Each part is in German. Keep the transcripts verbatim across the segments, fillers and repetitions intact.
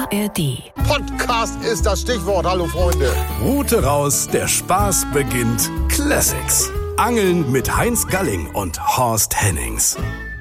R D. Podcast ist das Stichwort. Hallo Freunde. Route raus, der Spaß beginnt. Classics. Angeln mit Heinz Galling und Horst Hennings.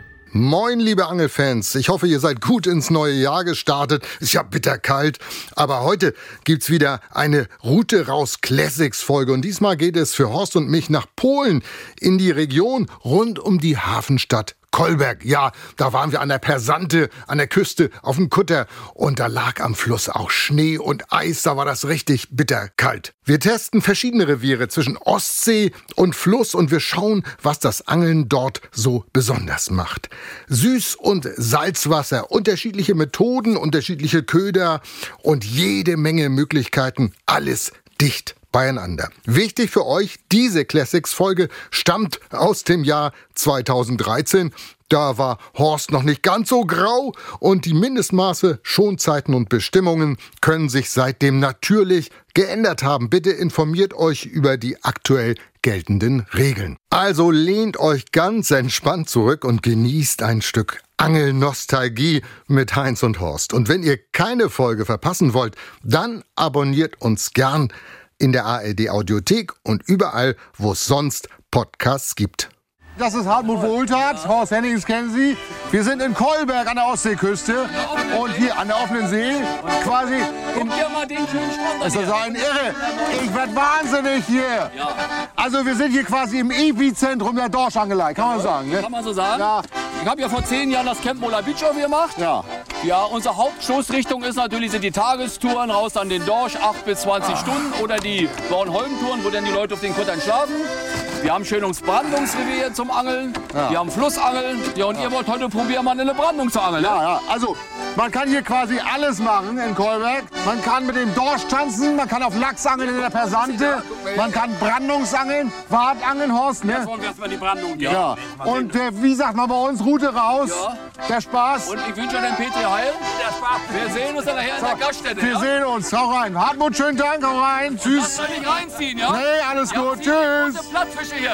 Moin, liebe Angelfans. Ich hoffe, ihr seid gut ins neue Jahr gestartet. Ist ja bitterkalt. Aber heute gibt's wieder eine Route raus Classics Folge. Und diesmal geht es für Horst und mich nach Polen in die Region rund um die Hafenstadt Kolberg. Ja, da waren wir an der Persante, an der Küste, auf dem Kutter. Und da lag am Fluss auch Schnee und Eis. Da war das richtig bitterkalt. Wir testen verschiedene Reviere zwischen Ostsee und Fluss und wir schauen, was das Angeln dort so besonders macht. Süß- und Salzwasser, unterschiedliche Methoden, unterschiedliche Köder und jede Menge Möglichkeiten. Alles dicht beieinander. Wichtig für euch, diese Classics-Folge stammt aus dem Jahr zweitausenddreizehn. Da war Horst noch nicht ganz so grau und die Mindestmaße, Schonzeiten und Bestimmungen können sich seitdem natürlich geändert haben. Bitte informiert euch über die aktuell geltenden Regeln. Also lehnt euch ganz entspannt zurück und genießt ein Stück Angelnostalgie mit Heinz und Horst. Und wenn ihr keine Folge verpassen wollt, dann abonniert uns gern in der A R D Audiothek und überall, wo es sonst Podcasts gibt. Das ist Hartmut Wohltat, Horst Hennings kennen Sie. Wir sind in Kolberg an der Ostseeküste und hier an der offenen See quasi in... Guck dir mal den schönen Strand an. Ist das ein Irre? Ich werd wahnsinnig hier. Also wir sind hier quasi im Epizentrum der Dorschangelei, kann man sagen. Ne? Kann man so sagen? Ja. Ich habe ja vor zehn Jahren das Camp Mola Beach gemacht. Ja. Ja, unsere Hauptstoßrichtung ist natürlich sind die Tagestouren raus an den Dorsch, acht bis zwanzig ah. Stunden. Oder die Bornholm-Touren, wo dann die Leute auf den Kuttern schlafen. Wir haben Schönungsbrandungsrevier zum Angeln. Ja. Wir haben Flussangeln. Ja, und ja. ihr wollt heute probieren, mal eine Brandung zu angeln. Ne? Ja, ja. Also, man kann hier quasi alles machen in Kolberg. Man kann mit dem Dorsch tanzen, man kann auf Lachs angeln in der Persante, man kann Brandungsangeln, Wartangeln, Horst. Ne? Jetzt wollen wir erstmal die Brandung. Ja. ja. Und äh, wie sagt man bei uns, Route raus, ja. der Spaß. Und ich wünsche den Petri Heil. Der Spaß. Wir sehen uns dann nachher so, in der Gaststätte. Wir ja? sehen uns. Hau rein. Hartmut, schönen Dank. Hau rein. Tschüss. Lass mal nicht reinziehen, ja? Nee, alles ja, gut. Tschüss. Plattfische hier.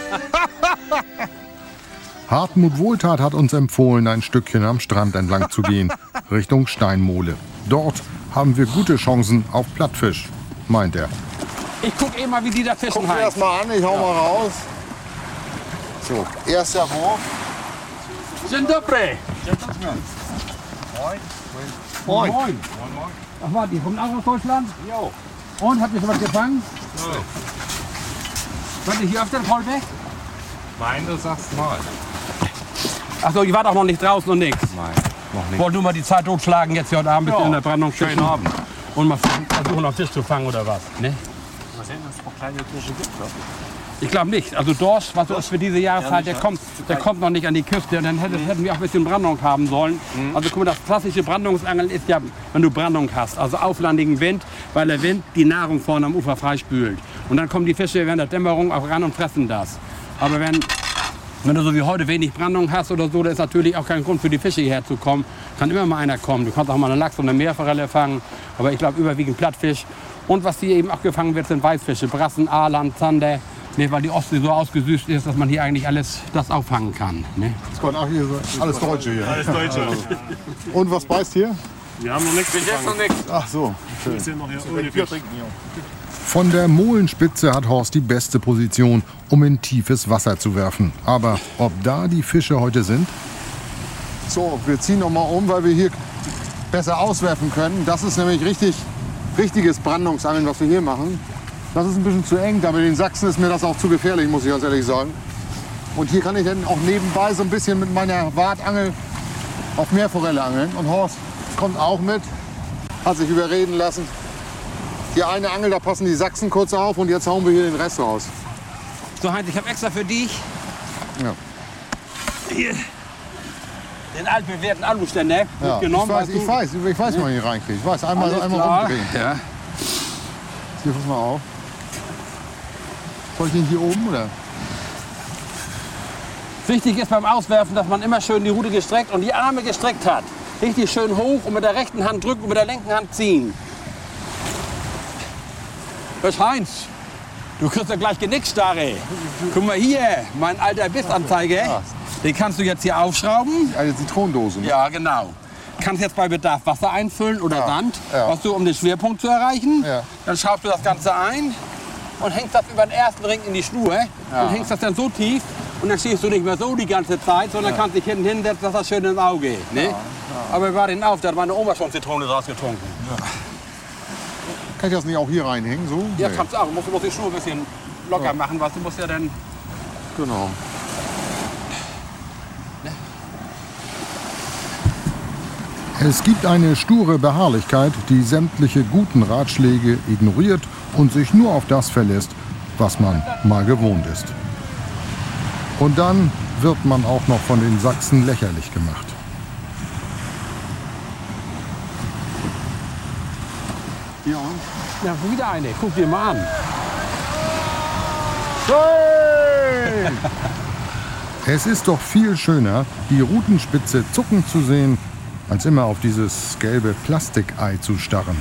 Hartmut Wohltat hat uns empfohlen, ein Stückchen am Strand entlang zu gehen, Richtung Steinmole. Dort haben wir gute Chancen auf Plattfisch, meint er. Ich guck eh mal, wie die da fischen. Guck mir das mal an, ich hau ja. mal raus. So, erster Wurf. Dzień dobry. Moin. Moin. Moin. Ach warte, die kommen auch aus Deutschland? Jo. Und, habt ihr schon was gefangen? Ja. Seid ihr hier auf der Kolberg? Nein, du sagst mal. Achso, ihr wart auch noch nicht draußen und nichts? Nein, noch nicht. Wollt nur mal die Zeit totschlagen, jetzt hier heute Abend ja. in der Brandung Schönen Abend. Und mal versuchen, auf Fisch zu fangen oder was? Ne? Was denn, dass es noch kleine Fische gibt, glaube ich. Ich glaube nicht. Also Dorsch, was ist für diese Jahreszeit, der kommt, der kommt noch nicht an die Küste. Und dann hätte, hätten wir auch ein bisschen Brandung haben sollen. Mhm. Also guck mal, das klassische Brandungsangeln ist ja, wenn du Brandung hast, also auflandigen Wind, weil der Wind die Nahrung vorne am Ufer freispült. Und dann kommen die Fische während der Dämmerung auch ran und fressen das. Aber wenn, wenn du so wie heute wenig Brandung hast oder so, da ist natürlich auch kein Grund für die Fische hierher zu kommen. Kann immer mal einer kommen. Du kannst auch mal eine Lachs- und eine Meerforelle fangen. Aber ich glaube überwiegend Plattfisch. Und was hier eben auch gefangen wird, sind Weißfische, Brassen, Aalen, Zander. Ne, weil die Ostsee so ausgesüßt ist, dass man hier eigentlich alles das auffangen kann. Ne? Das kommt auch hier so, alles Deutsche hier. Alles Deutsche. Und was beißt hier? Wir haben noch nichts gefangen. noch nichts. Ach so, schön. Wir sind noch hier ohne Bier trinken hier. Von der Molenspitze hat Horst die beste Position, um in tiefes Wasser zu werfen. Aber ob da die Fische heute sind? So, wir ziehen noch mal um, weil wir hier besser auswerfen können. Das ist nämlich richtig, richtiges Brandungsangeln, was wir hier machen. Das ist ein bisschen zu eng, da mit den Sachsen ist mir das auch zu gefährlich, muss ich ganz ehrlich sagen. Und hier kann ich dann auch nebenbei so ein bisschen mit meiner Wartangel auf Meerforelle angeln. Und Horst kommt auch mit, hat sich überreden lassen. Die eine Angel, da passen die Sachsen kurz auf und jetzt hauen wir hier den Rest raus. So Heinz, ich habe extra für dich ja. hier den altbewährten Aluständer ja, mitgenommen. Ich weiß, ich weiß, ich weiß, wie man hier reinkriegt. Ich weiß, einmal, einmal umdrehen. Ja. Hier, pass mal auf. Soll ich den hier oben, oder? Wichtig ist beim Auswerfen, dass man immer schön die Rute gestreckt und die Arme gestreckt hat. Richtig schön hoch und mit der rechten Hand drücken und mit der linken Hand ziehen. Was Heinz? Du kriegst ja gleich Genickstarre. Guck mal hier, mein alter Bissanzeiger. Den kannst du jetzt hier aufschrauben. Eine Zitronendose. Ne? Ja, genau. kannst jetzt bei Bedarf Wasser einfüllen oder Ja, Sand, ja. was du, um den Schwerpunkt zu erreichen. Ja. Dann schraubst du das Ganze ein und hängst das über den ersten Ring in die Schnur und hängst das dann so tief und dann stehst du nicht mehr so die ganze Zeit, sondern kannst dich hinten hinsetzen, dass das schön ins Auge geht. Ne? Aber wir waren auf, da hat meine Oma schon Zitrone rausgetrunken. Kann ich das nicht auch hier reinhängen? So? Ja, Nee. kannst du auch. Du musst, du musst die Schnur ein bisschen locker machen, was du musst ja dann. Genau. Es gibt eine sture Beharrlichkeit, die sämtliche guten Ratschläge ignoriert und sich nur auf das verlässt, was man mal gewohnt ist. Und dann wird man auch noch von den Sachsen lächerlich gemacht. Hier und? Ja, wieder eine. Guck dir mal an. Hey! Es ist doch viel schöner, die Rutenspitze zucken zu sehen, als immer auf dieses gelbe Plastikei zu starren.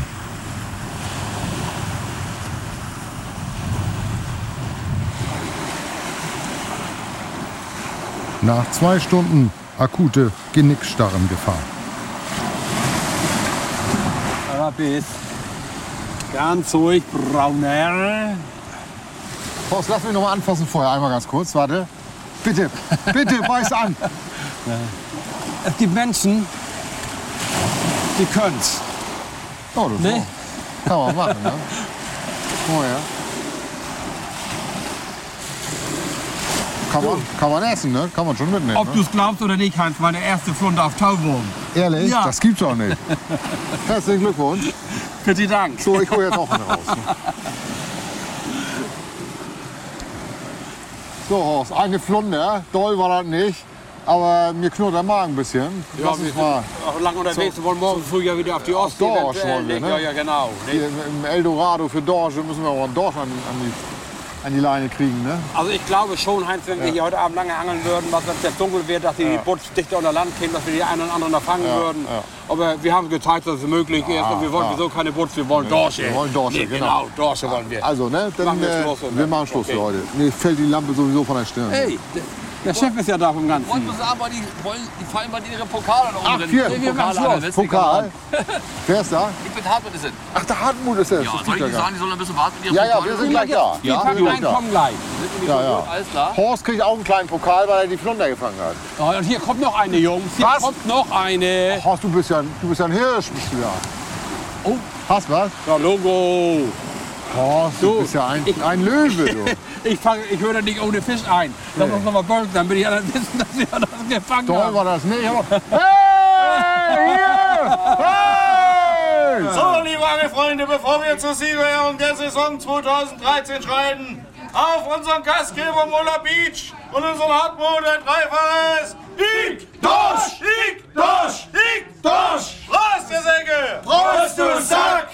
Nach zwei Stunden akute Genickstarrengefahr. Aber bis. Ganz ruhig, brauner. Horst, lass mich noch mal anfassen vorher. Einmal ganz kurz, warte. Bitte, bitte, beiß an. Es gibt Menschen, die können's. Oh, das Nee. kann man machen, ne? Oh ja. Kann man, kann man essen, ne? Kann man schon mitnehmen. Ob Ne? du es glaubst oder nicht, Heinz, meine erste Flunder auf Tauwurm. Ehrlich? Ja. Das gibt's doch nicht. Herzlichen Glückwunsch. Vielen Dank. So, ich hole jetzt auch eine raus. Ne? So, Horst, eine Flunder. Doll war das nicht. Aber mir knurrt der Magen ein bisschen. Ja, Lass wir uns sind mal auch lang unterwegs. Wir wollen morgen früh ja wieder auf die Ostsee. Dorsch eventuell. wollen wir, ne? Ja, ja, genau. hier im Eldorado für Dorsche müssen wir auch einen Dorsch an, an, die, an die Leine kriegen, ne? Also ich glaube schon, Heinz, wenn wir hier heute Abend lange angeln würden, was wenn es jetzt dunkel wird, dass die Boots dichter unter Land kämen, dass wir die einen oder anderen da fangen Ja, würden. ja. Aber wir haben gezeigt, dass es möglich ist und wir wollen ja. sowieso keine Boots, wir wollen Dorsche. Wir wollen Dorsche, Nee, genau. genau. Dorsche wollen wir. Also, ne? Dann, Machen wir äh, Schluss, oder? wir machen Schluss Okay. für heute. Mir fällt die Lampe sowieso von der Stirn. Hey, der Chef ist ja da vom Ganzen. Wollen wir sagen, weil die, wollen, die fallen bei ihre Pokale da Ach, oben hier, drin. wir machen Pokale an der Schluss. Westliga Pokal. Bahn. Wer ist da? Ich bin Hartmut, ist es. Ach, der Hartmut ist es. Ja, Das soll gibt's ich ja nicht gar sagen, die sollen ein bisschen warten mit ihren Ja, ja, Pokalen? wir sind gleich da. Die Ja, packen wir rein, sind da. kommen gleich. Ja, ja. Alles klar. Horst kriegt auch einen kleinen Pokal, weil er die Flunder gefangen hat. Oh, und hier kommt noch eine, Jungs. Hier Was? kommt noch eine. Horst, du bist ja, du bist ja ein Hirsch, bist du ja. Oh. Hast was? Ja, Logo. Horst, du Du, bist ja ein, ich- ein Löwe, du. Ich, fang, ich höre nicht ohne Fisch ein. Lass uns noch mal bölken, damit die anderen wissen, dass wir das gefangen Toll haben. war das nicht. Aber hey, hier! Hey! So, liebe Angelfreunde, bevor wir zur Siegerehrung der Saison zweitausenddreizehn schreiten, auf unseren Gastgeber Mola Beach und unseren Hartmut, der Dreifaches. Ich, Dorsch, ich, Dorsch, ich, Dorsch. Prost, ihr Säcke! Prost, du Sack!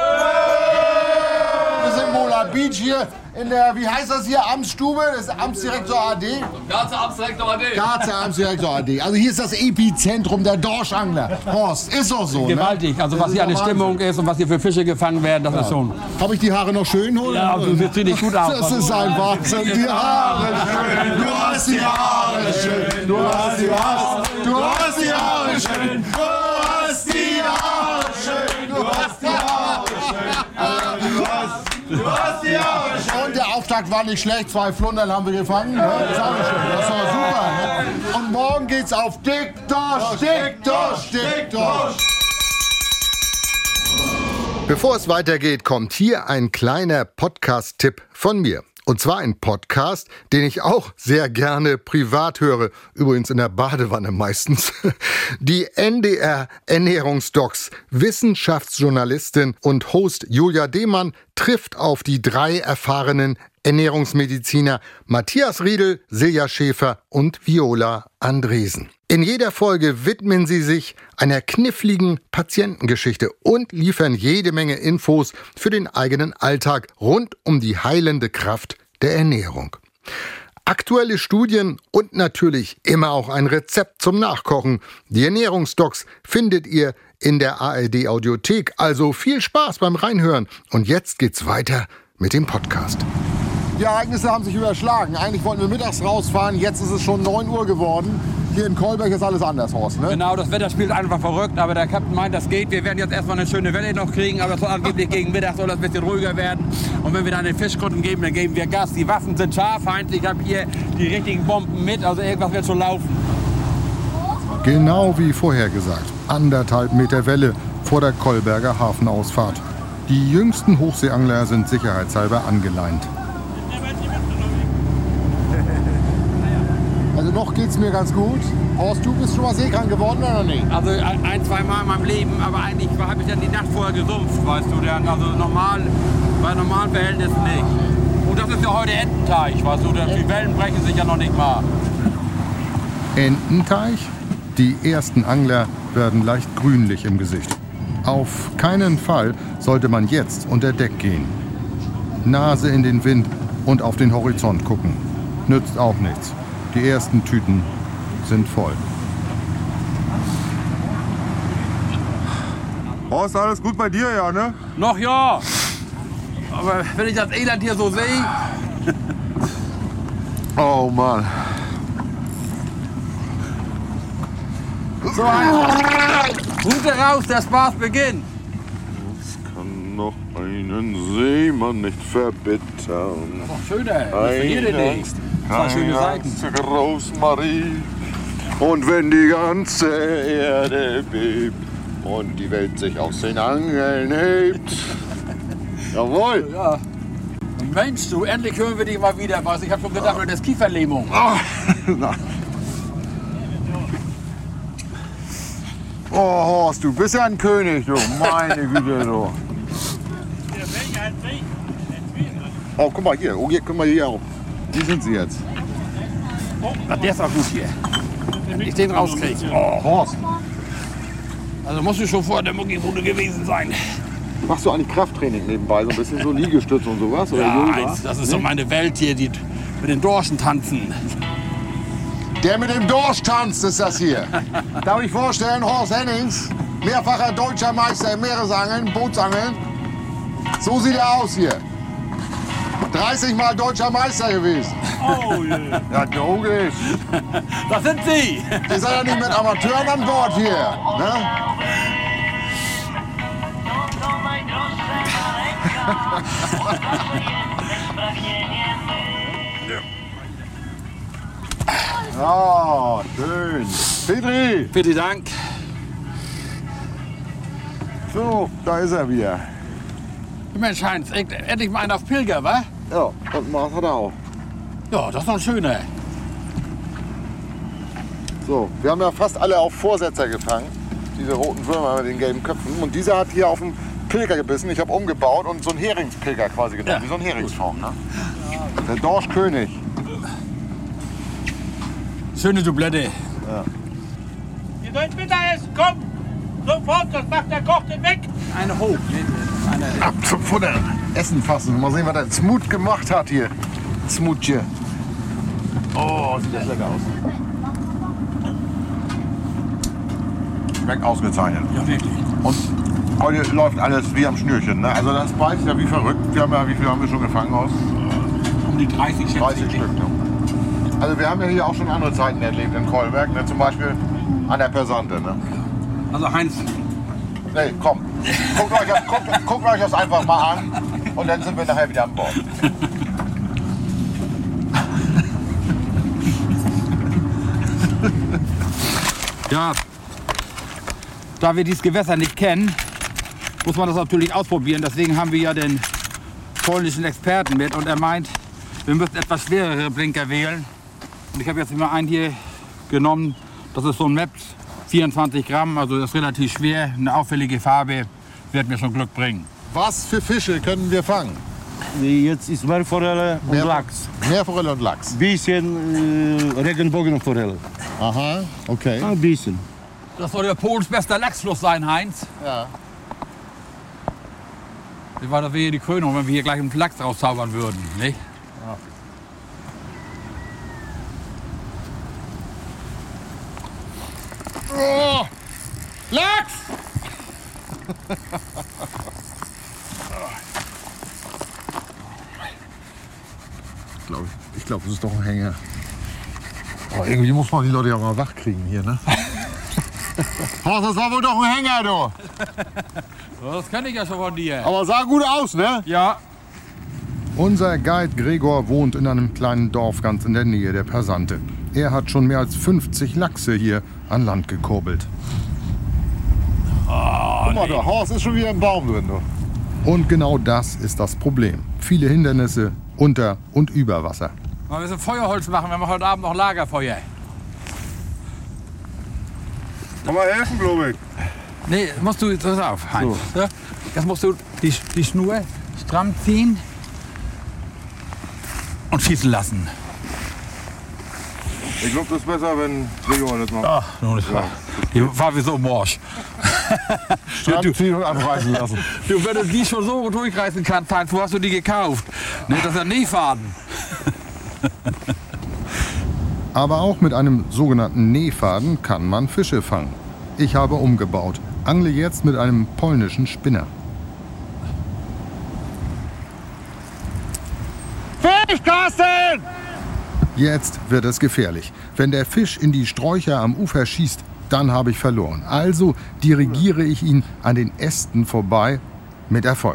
Wir sind Mola Beach hier in der, wie heißt das hier, Amtsstube des Amtsdirektor A D. Ganze Abstreckung A D. Garzer Amtsdirektor A D. Also hier ist das Epizentrum der Dorschangler. Horst, ist doch so, ne? Gewaltig. Also was hier eine Stimmung ist und was hier für Fische gefangen werden, das ist schon. Habe ich die Haare noch schön, oder? Ja, du siehst richtig gut aus. Das ist ein Wahnsinn. Die Haare schön, du hast die Haare schön, du hast die Haare, du hast die Haare schön, du hast die Haare schön, du hast die Haare schön, du hast, du hast die Haare schön. Und der Auftakt war nicht schlecht, zwei Flundern haben wir gefangen. Ne? Das ist auch nicht schlecht, das ist doch super. Ne? Und morgen geht's auf Dick Dorsch, Dick Dorsch, Dick Dorsch. Bevor es weitergeht, kommt hier ein kleiner Podcast-Tipp von mir. Und zwar ein Podcast, den ich auch sehr gerne privat höre, übrigens in der Badewanne meistens. Die N D R-Ernährungsdocs, Wissenschaftsjournalistin und Host Julia Demann trifft auf die drei erfahrenen Ernährungsmediziner Matthias Riedel, Silja Schäfer und Viola Andresen. In jeder Folge widmen sie sich einer kniffligen Patientengeschichte und liefern jede Menge Infos für den eigenen Alltag rund um die heilende Kraft der Ernährung. Aktuelle Studien und natürlich immer auch ein Rezept zum Nachkochen. Die Ernährungsdocs findet ihr in der A R D-Audiothek. Also viel Spaß beim Reinhören. Und jetzt geht's weiter mit dem Podcast. Die Ereignisse haben sich überschlagen. Eigentlich wollten wir mittags rausfahren, jetzt ist es schon neun Uhr geworden. Hier in Kolberg ist alles anders, Horst, ne? Genau, das Wetter spielt einfach verrückt, aber der Captain meint, das geht. Wir werden jetzt erstmal eine schöne Welle noch kriegen, aber so angeblich gegen Mittag soll das ein bisschen ruhiger werden. Und wenn wir dann den Fischkunden geben, dann geben wir Gas. Die Waffen sind scharf, Heinz, ich habe hier die richtigen Bomben mit, also irgendwas wird schon laufen. Genau wie vorhergesagt. Anderthalb Meter Welle vor der Kolberger Hafenausfahrt. Die jüngsten Hochseeangler sind sicherheitshalber angeleint. Also noch geht's mir ganz gut. Horst, du bist schon mal seekrank geworden oder nicht? Also ein, zwei Mal in meinem Leben, aber eigentlich habe ich dann die Nacht vorher gesumpft, weißt du. Dann, also normal, bei normalen Verhältnissen nicht. Und das ist ja heute Ententeich, weißt du. Die Wellen brechen sich ja noch nicht mal. Ententeich? Die ersten Angler werden leicht grünlich im Gesicht. Auf keinen Fall sollte man jetzt unter Deck gehen. Nase in den Wind und auf den Horizont gucken. Nützt auch nichts. Die ersten Tüten sind voll. Horst, alles gut bei dir, ja, ne? Noch ja. Aber wenn ich das Elend hier so sehe. Oh Mann. So ein Route raus, der Spaß beginnt. Das kann noch einen Seemann nicht verbittern. Ach, schöner. Was verliert ihr nicht? Zwei schöne Seiten. Rosmarie. Und wenn die ganze Erde bebt und die Welt sich aus den Angeln hebt. Jawohl. Ja. Mensch, du, endlich hören wir dich mal wieder was. Ich hab schon gedacht, das ist Kieferlähmung. Oh, Horst, du bist ja ein König, du. Meine Güte, du. Oh, guck mal hier. Oh, hier, guck mal hier auch. Wie sind sie jetzt? Ach, der ist auch gut hier. Wenn ich den rauskriege. Oh. Horst, Also musst du schon vor der Muckibude gewesen sein. machst du eigentlich Krafttraining nebenbei? So ein bisschen so Liegestütze und sowas? Oder Ja, Yoga? Heinz, das ist doch meine Welt hier, die mit den Dorschen tanzen. der mit dem Dorsch tanzt, ist das hier. Darf ich vorstellen, Horst Hennings, mehrfacher deutscher Meister im Meeresangeln, Bootsangeln. So sieht er aus hier. dreißig Mal deutscher Meister gewesen. Oh, yeah. Ja, logisch. Das sind Sie. Ihr seid ja nicht mit Amateuren an Bord hier. Ne? Ja, schön. Petri, Vielen Dank. so, da ist er wieder. Mensch, Heinz, endlich mal einer auf Pilger, wa? Ja, und Mars hat er auch. Ja, das ist doch ein schöner. So, wir haben ja fast alle auf Vorsetzer gefangen. Diese roten Würmer mit den gelben Köpfen. Und dieser hat hier auf dem Pilger gebissen. Ich habe umgebaut und so einen Heringspilger quasi genommen. Ja. Wie so ein Heringsform, ne? Der Dorschkönig. Schöne Doublette. Ihr sollt Mittagessen kommen! Sofort, das macht der Koch den weg! Eine hoch. Eine Ab zum Futter. Essen fassen. Mal sehen, was der Smut gemacht hat hier. Smutje. Oh, sieht das lecker aus. Schmeckt ausgezeichnet. Ja, wirklich. Und heute läuft alles wie am Schnürchen. Ne? Also das beißt ja wie verrückt. Wir haben ja, wie viel haben wir schon gefangen aus? Um die dreißig, schätze dreißig ich. Stück. Ne? Also wir haben ja hier auch schon andere Zeiten erlebt in Kolberg. Ne? Zum Beispiel an der Persante. Ne? Also Heinz, Nee, komm. Guckt euch, das, guckt, guckt euch das einfach mal an. Und dann sind wir nachher wieder an Bord. ja, da wir dieses Gewässer nicht kennen, muss man das natürlich ausprobieren. Deswegen haben wir ja den polnischen Experten mit und er meint, wir müssen etwas schwerere Blinker wählen. Und ich habe jetzt immer einen hier genommen, das ist so ein Meps, vierundzwanzig Gramm, also das ist relativ schwer, eine auffällige Farbe, wird mir schon Glück bringen. Was für Fische können wir fangen? Jetzt ist Meerforelle und Meer- Lachs. Meerforelle und Lachs. Bisschen äh, Regenbogenforelle. Aha, okay. Ein bisschen. Das soll der Polens bester Lachsfluss sein, Heinz. Ja. Wie war das hier die Krönung, wenn wir hier gleich einen Lachs rauszaubern würden, nicht? Oh, Lachs! ich glaube, ich glaub, das ist doch ein Hänger. Aber irgendwie muss man die Leute ja mal wach kriegen hier, ne? Horst, das war wohl doch ein Hänger, du. Das kann ich ja schon von dir. Aber sah gut aus, ne? Ja. Unser Guide Gregor wohnt in einem kleinen Dorf ganz in der Nähe der Persante. Er hat schon mehr als fünfzig Lachse hier an Land gekurbelt. Oh, Guck mal, der Horst ist schon wieder im Baum drin, du. Und genau das ist das Problem. Viele Hindernisse unter und über Wasser. Wollen wir so Feuerholz machen? Wir machen heute Abend noch Lagerfeuer. Kann mal helfen, glaube ich. Nee, musst du, pass auf, Heinz. So. Jetzt musst du die, die Schnur stramm ziehen und schießen lassen. Ich glaube, das ist besser, wenn Gregor das macht. Ach, nun ist wahr. Die war wie so morsch. Stramm ziehen und abreißen lassen. Du, wenn du die schon so durchreißen kannst, Heinz, wo hast du die gekauft? Ne, das ist ein Nähfaden. Aber auch mit einem sogenannten Nähfaden kann man Fische fangen. Ich habe umgebaut, angle jetzt mit einem polnischen Spinner. Fisch, Carsten! Jetzt wird es gefährlich. Wenn der Fisch in die Sträucher am Ufer schießt, dann habe ich verloren. Also dirigiere ich ihn an den Ästen vorbei, mit Erfolg.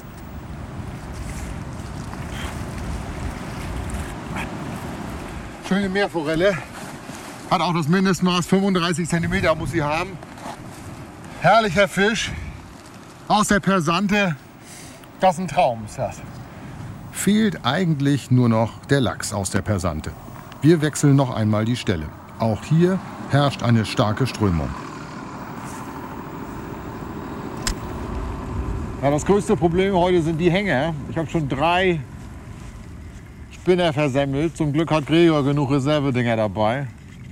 Schöne Meerforelle. Hat auch das Mindestmaß, fünfunddreißig Zentimeter muss sie haben. Herrlicher Fisch. Aus der Persante. Das ist ein Traum, ist das. Fehlt eigentlich nur noch der Lachs aus der Persante. Wir wechseln noch einmal die Stelle. Auch hier herrscht eine starke Strömung. Ja, das größte Problem heute sind die Hänger. Ich habe schon drei Spinner versemmelt. Zum Glück hat Gregor genug Reservedinger dabei.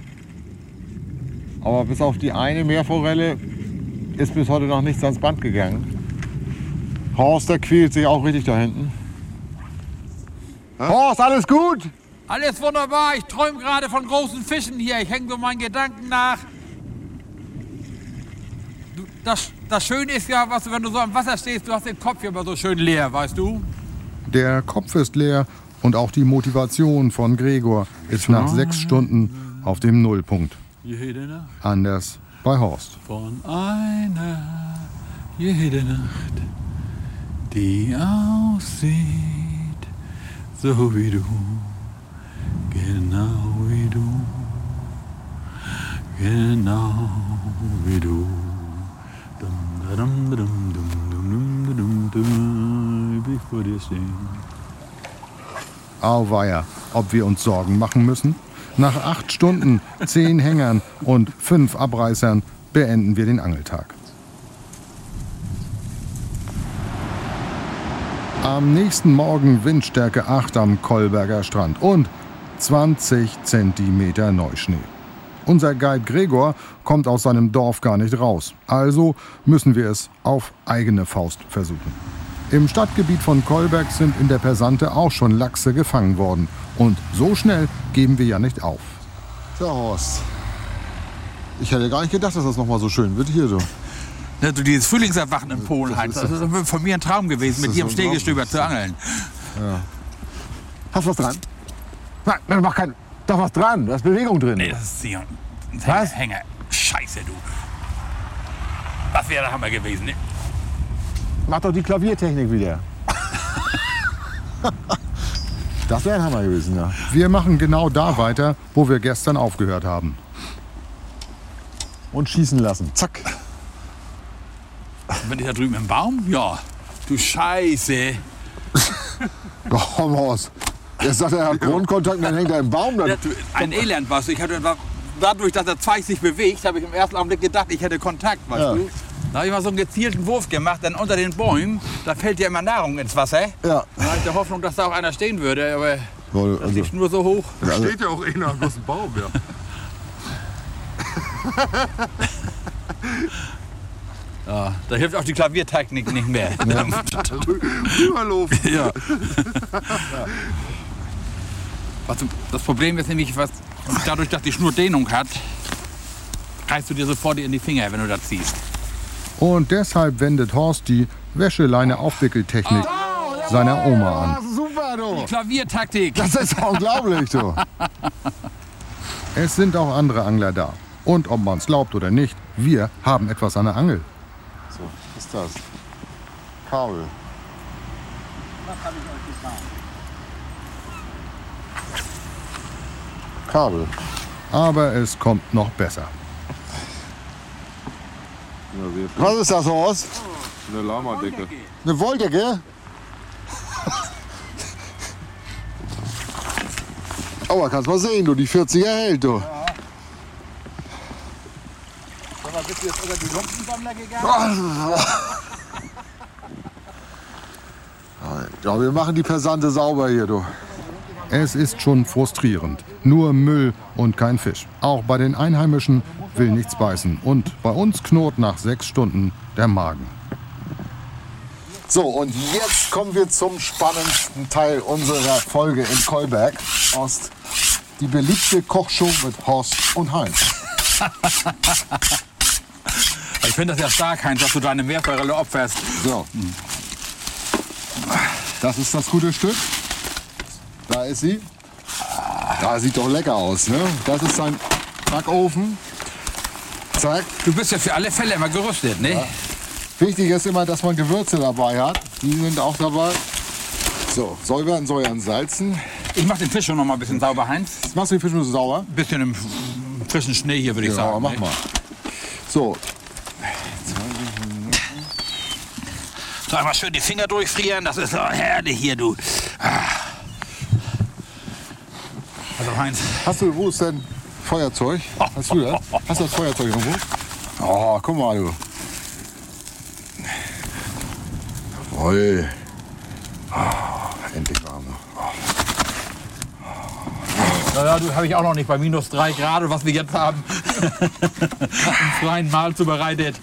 Aber bis auf die eine Meerforelle ist bis heute noch nichts ans Band gegangen. Horst, der quält sich auch richtig da hinten. Hä? Horst, alles gut? Alles wunderbar. Ich träume gerade von großen Fischen hier. Ich hänge so meinen Gedanken nach. Du, das, das Schöne ist ja, was, wenn du so am Wasser stehst, du hast den Kopf immer so schön leer, weißt du? Der Kopf ist leer und auch die Motivation von Gregor ist nach sechs Stunden auf dem Nullpunkt. Jede Nacht. Anders bei Horst. Von einer jede Nacht, die aussieht so wie du, genau wie du, genau wie du. Dum, dum, dum, dum, dum, dum, dum, dum, ich vor dir stehen. Auweia, ob wir uns Sorgen machen müssen? Nach acht Stunden, zehn Hängern und fünf Abreißern beenden wir den Angeltag. Am nächsten Morgen Windstärke acht am Kolberger Strand und zwanzig Zentimeter Neuschnee. Unser Guide Gregor kommt aus seinem Dorf gar nicht raus. Also müssen wir es auf eigene Faust versuchen. Im Stadtgebiet von Kolberg sind in der Persante auch schon Lachse gefangen worden. Und so schnell geben wir ja nicht auf. Tja, Horst. Ich hätte gar nicht gedacht, dass das noch mal so schön wird hier so. Ja, du, dieses Frühlingserwachen in Polen, Heinz, das ist von mir ein Traum gewesen, mit dir im Stehgestöber zu angeln. Ja. Hast du was dran? Nein, nein, mach kein. Da was dran, da ist Bewegung drin. Nee, das ist hier ein Was? Hänger. Scheiße, du. Das wäre der Hammer gewesen, ne? Mach doch die Klaviertechnik wieder. Das wäre ein Hammer gewesen, ja. Wir machen genau da weiter, wo wir gestern aufgehört haben. Und schießen lassen. Zack. Bin ich da drüben im Baum? Ja. Du Scheiße. Doch, komm raus. Jetzt sagt er, er hat Grundkontakt und dann hängt er im Baum. Dann Ja, du, ein Elend warst du. Ich hatte, dadurch, dass der Zweig sich bewegt, habe ich im ersten Augenblick gedacht, ich hätte Kontakt, weißt Ja. du? Da habe ich mal so einen gezielten Wurf gemacht, dann unter den Bäumen, da fällt ja immer Nahrung ins Wasser. Ja. Da habe ich die Hoffnung, dass da auch einer stehen würde, aber Wohl, das also, ist nur so hoch. Da steht ja auch einer aus dem Baum, ja. Ja, da hilft auch die Klaviertechnik nicht mehr. Rüberlaufen. Ja. Was, du- das Problem ist nämlich, was, dadurch, dass die Schnur Dehnung hat, reißt du dir sofort in die Finger, wenn du da ziehst. Und deshalb wendet Horst die Wäscheleine-Aufwickeltechnik seiner Oma an. Ah, super, du. Klaviertaktik. Das ist unglaublich, du. Es sind auch andere Angler da. Und ob man es glaubt oder nicht, wir haben etwas an der Angel. So, was ist das? Kabel. Was habe ich euch getan? Kabel. Aber es kommt noch besser. Was ist das, Horst? Eine Lama-Decke. Eine Wolldecke? Aber kannst mal sehen, du, die vierziger hält, du. Sag mal, bist du jetzt unter die Lumpensammler gegangen? Ja, wir machen die Pesante sauber hier, du. Es ist schon frustrierend. Nur Müll und kein Fisch. Auch bei den Einheimischen will nichts beißen. Und bei uns knurrt nach sechs Stunden der Magen. So, und jetzt kommen wir zum spannendsten Teil unserer Folge in Kolberg. Ost. Die beliebte Kochshow mit Horst und Heinz. Ich finde das ja stark, Heinz, dass du deine Meerforelle opferst. So. Das ist das gute Stück. Da ist sie. Ja, sieht doch lecker aus, ne? Das ist sein Backofen. Zack. Du bist ja für alle Fälle immer gerüstet, ne? Ja. Wichtig ist immer, dass man Gewürze dabei hat. Die sind auch dabei. So, säubern, säuern, salzen. Ich mach den Fisch schon noch mal ein bisschen sauber, Heinz. Machst du den Fisch nur sauber? Ein bisschen im frischen Schnee hier, würde ich Ja, sagen. mach ne? mal. So. So, einmal schön die Finger durchfrieren, das ist so herrlich hier, du. Also, Heinz. Hast du, wo ist denn Feuerzeug? Hast du das? Hast du das Feuerzeug irgendwo? Oh, guck mal, du. Jawohl. Oh, endlich warm. Naja, du habe ich auch noch nicht bei minus drei Grad, was wir jetzt haben, im freien Mahl zubereitet.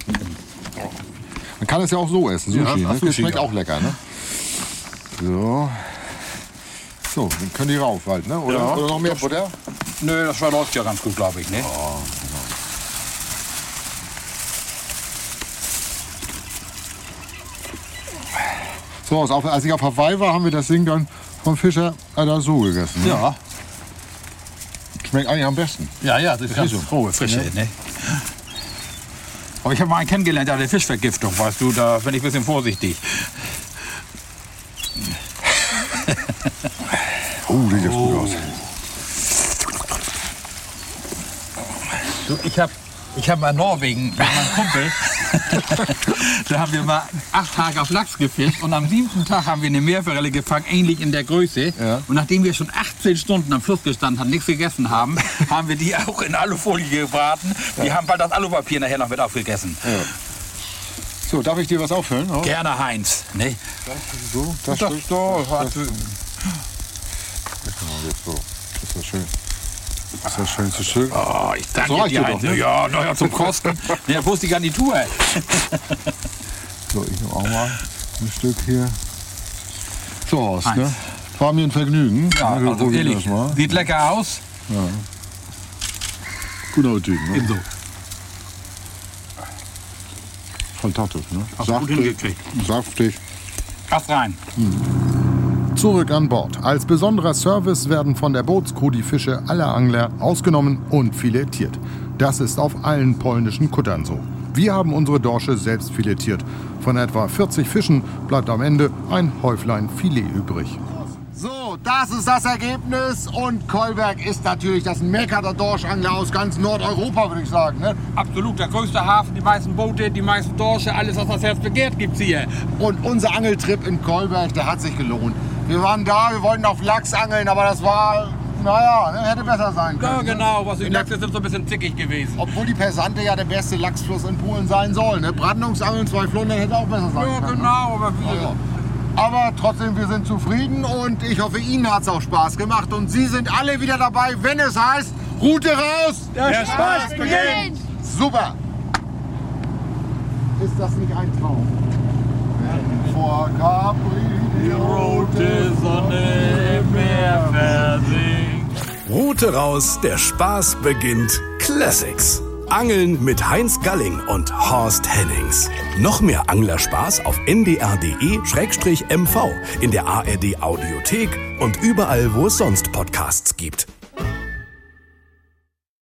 Man kann es ja auch so essen, Sushi. Ja, ne? Das Sushi, schmeckt ja. auch lecker, ne? So. So, dann können die rauf halt, ne? Oder, Ja. oder noch mehr Butter? Nö, das läuft ja ganz gut, glaube ich, ne? Oh, genau. So, als ich auf Hawaii war, haben wir das Ding dann vom Fischer da so gegessen. Ne? Ja. Schmeckt eigentlich am besten. Ja, ja, das ist ganz so. frohe Frische, Ja. ne? Aber ich habe mal einen kennengelernt, der hatte Fischvergiftung, weißt du, da bin ich ein bisschen vorsichtig. Oh, sieht das gut aus. Du, ich habe ich hab mal in Norwegen mit meinem Kumpel, da haben wir mal acht Tage auf Lachs gefischt und am siebten Tag haben wir eine Meerforelle gefangen, ähnlich in der Größe. Ja. Und nachdem wir schon achtzehn Stunden am Fluss gestanden haben, nichts gegessen haben, haben wir die auch in Alufolie gebraten. Die haben bald das Alupapier nachher noch mit aufgegessen. Ja. So, darf ich dir was auffüllen? Oh. Gerne, Heinz. Ne? So, das, Das, das, so, das, hat, das, so. Das ist ja schön. Das ist ja schön zu schön. oh, ich danke Das reicht dir, dir Heinz. doch, ne? Ja, naja, zum Kosten. Ja, wo ist die Garnitur? So, ich nehme auch mal ein Stück hier. So aus, Eins. ne? War mir ein Vergnügen. Ja, Also, also probieren wir ehrlich, das mal. sieht lecker aus. Guter Typ, ne? Ebenso. Fantastisch, ne? Hast du gut hingekriegt. Saftig. Erst rein. Zurück an Bord. Als besonderer Service werden von der Bootscrew die Fische aller Angler ausgenommen und filetiert. Das ist auf allen polnischen Kuttern so. Wir haben unsere Dorsche selbst filetiert. Von etwa vierzig Fischen bleibt am Ende ein Häuflein Filet übrig. So, das ist das Ergebnis. Und Kolberg ist natürlich das Mekka der Dorschangler aus ganz Nordeuropa, würde ich sagen. Ne? Absolut, der größte Hafen, die meisten Boote, die meisten Dorsche, alles, was das Herz begehrt, gibt's hier. Und unser Angeltrip in Kolberg, der hat sich gelohnt. Wir waren da, wir wollten auf Lachs angeln, aber das war, naja, ne, hätte besser sein können. Ja, genau, was die In der- Lachse sind so ein bisschen zickig gewesen. Obwohl die Pesante ja der beste Lachsfluss in Polen sein soll. Ne? Brandungsangeln, zwei Flundern hätte auch besser sein Ja, können. genau, aber Ne? wir, Ja, ja. Aber trotzdem, wir sind zufrieden und ich hoffe, Ihnen hat es auch Spaß gemacht. Und Sie sind alle wieder dabei, wenn es heißt, Route raus! der Spaß beginnt! Super! Ist das nicht ein Traum? Wenn vor Capri die rote Sonne im Meer versinkt. Route raus, der Spaß beginnt. Classics. Angeln mit Heinz Galling und Horst Hennings. Noch mehr Anglerspaß auf n d r punkt d e slash m v, in der A R D Audiothek und überall, wo es sonst Podcasts gibt.